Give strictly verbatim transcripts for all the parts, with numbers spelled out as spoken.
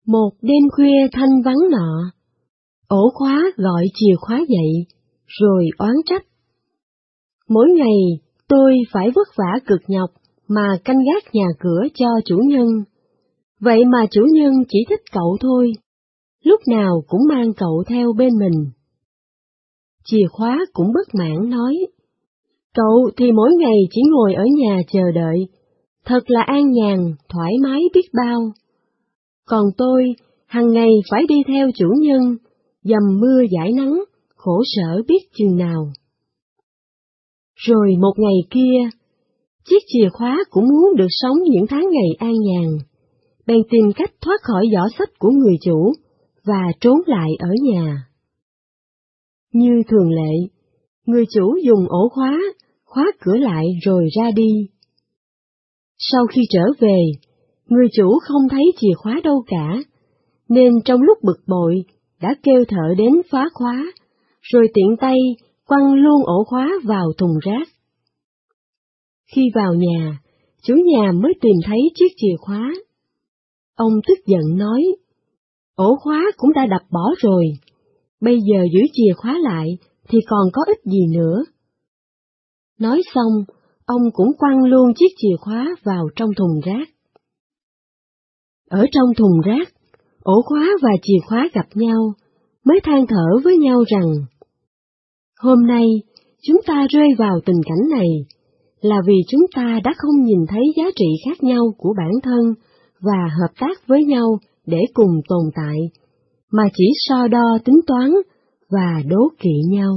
Một đêm khuya thanh vắng nọ, ổ khóa gọi chìa khóa dậy, rồi oán trách. Mỗi ngày tôi phải vất vả cực nhọc mà canh gác nhà cửa cho chủ nhân, vậy mà chủ nhân chỉ thích cậu thôi, lúc nào cũng mang cậu theo bên mình. Chìa khóa cũng bất mãn nói, cậu thì mỗi ngày chỉ ngồi ở nhà chờ đợi, thật là an nhàn, thoải mái biết bao. Còn tôi, hằng ngày phải đi theo chủ nhân, dầm mưa dãi nắng, khổ sở biết chừng nào. Rồi một ngày kia, chiếc chìa khóa cũng muốn được sống những tháng ngày an nhàn, bèn tìm cách thoát khỏi giỏ xách của người chủ và trốn lại ở nhà. Như thường lệ, người chủ dùng ổ khóa, khóa cửa lại rồi ra đi. Sau khi trở về, người chủ không thấy chìa khóa đâu cả, nên trong lúc bực bội đã kêu thợ đến phá khóa, rồi tiện tay quăng luôn ổ khóa vào thùng rác. Khi vào nhà, chủ nhà mới tìm thấy chiếc chìa khóa. Ông tức giận nói, ổ khóa cũng đã đập bỏ rồi, bây giờ giữ chìa khóa lại thì còn có ích gì nữa. Nói xong, ông cũng quăng luôn chiếc chìa khóa vào trong thùng rác. Ở trong thùng rác, ổ khóa và chìa khóa gặp nhau, mới than thở với nhau rằng, hôm nay chúng ta rơi vào tình cảnh này, là vì chúng ta đã không nhìn thấy giá trị khác nhau của bản thân và hợp tác với nhau để cùng tồn tại, mà chỉ so đo tính toán và đố kỵ nhau.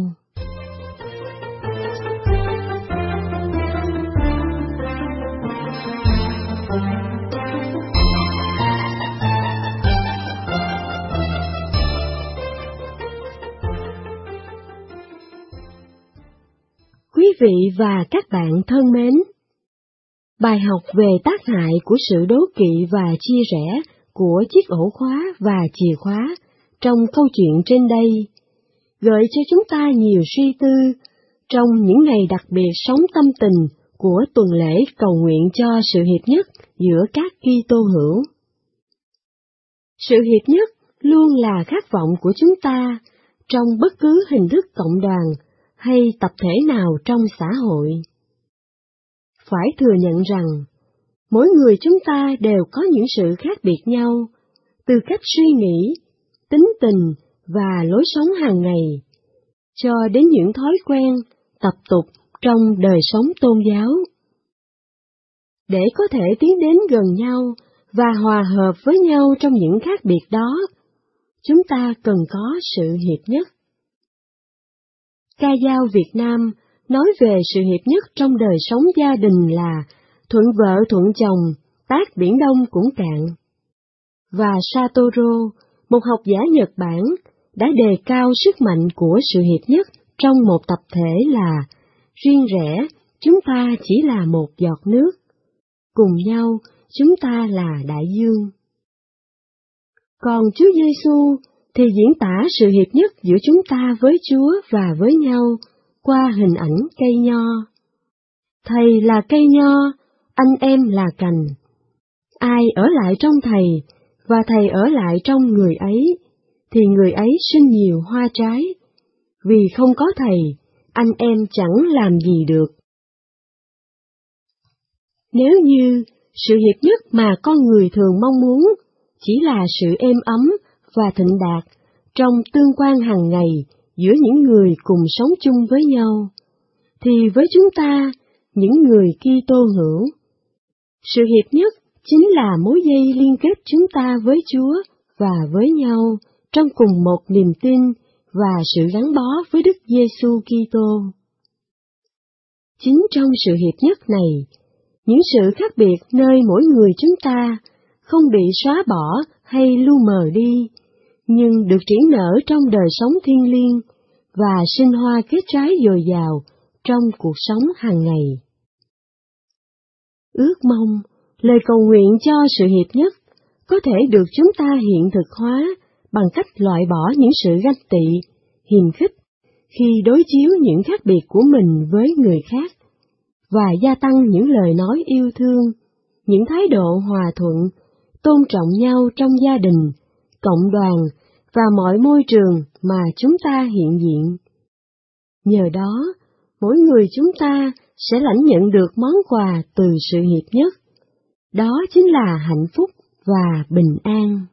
Quý vị và các bạn thân mến, bài học về tác hại của sự đố kỵ và chia rẽ của chiếc ổ khóa và chìa khóa trong câu chuyện trên đây gợi cho chúng ta nhiều suy tư trong những ngày đặc biệt sống tâm tình của tuần lễ cầu nguyện cho sự hiệp nhất giữa các Kitô hữu. Sự hiệp nhất luôn là khát vọng của chúng ta trong bất cứ hình thức cộng đoàn hay tập thể nào trong xã hội. Phải thừa nhận rằng, mỗi người chúng ta đều có những sự khác biệt nhau, từ cách suy nghĩ, tính tình và lối sống hàng ngày, cho đến những thói quen, tập tục trong đời sống tôn giáo. Để có thể tiến đến gần nhau và hòa hợp với nhau trong những khác biệt đó, chúng ta cần có sự hiệp nhất. Ca dao Việt Nam nói về sự hiệp nhất trong đời sống gia đình là thuận vợ thuận chồng, tát biển Đông cũng cạn. Và Satoru, một học giả Nhật Bản, đã đề cao sức mạnh của sự hiệp nhất trong một tập thể là riêng rẽ, chúng ta chỉ là một giọt nước, cùng nhau chúng ta là đại dương. Còn Chúa Giêsu thì diễn tả sự hiệp nhất giữa chúng ta với Chúa và với nhau qua hình ảnh cây nho. Thầy là cây nho, anh em là cành. Ai ở lại trong Thầy và Thầy ở lại trong người ấy, thì người ấy sinh nhiều hoa trái. Vì không có Thầy, anh em chẳng làm gì được. Nếu như sự hiệp nhất mà con người thường mong muốn chỉ là sự êm ấm và thịnh đạt trong tương quan hàng ngày giữa những người cùng sống chung với nhau, thì với chúng ta, những người Kitô hữu, sự hiệp nhất chính là mối dây liên kết chúng ta với Chúa và với nhau trong cùng một niềm tin và sự gắn bó với Đức Giêsu Kitô. Chính trong sự hiệp nhất này, những sự khác biệt nơi mỗi người chúng ta không bị xóa bỏ hay lu mờ đi, nhưng được triển nở trong đời sống thiêng liêng và sinh hoa kết trái dồi dào trong cuộc sống hàng ngày. Ước mong lời cầu nguyện cho sự hiệp nhất có thể được chúng ta hiện thực hóa bằng cách loại bỏ những sự ganh tị, hiềm khích khi đối chiếu những khác biệt của mình với người khác, và gia tăng những lời nói yêu thương, những thái độ hòa thuận, tôn trọng nhau trong gia đình cộng đoàn và mọi môi trường mà chúng ta hiện diện. Nhờ đó, mỗi người chúng ta sẽ lãnh nhận được món quà từ sự hiệp nhất. Đó chính là hạnh phúc và bình an.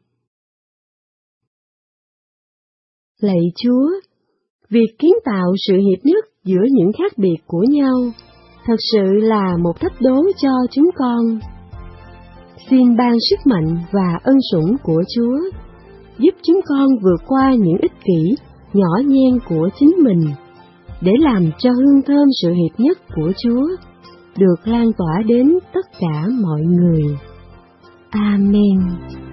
Lạy Chúa, việc kiến tạo sự hiệp nhất giữa những khác biệt của nhau thật sự là một thách đố cho chúng con. Xin ban sức mạnh và ân sủng của Chúa, giúp chúng con vượt qua những ích kỷ, nhỏ nhen của chính mình, để làm cho hương thơm sự hiệp nhất của Chúa được lan tỏa đến tất cả mọi người. Amen.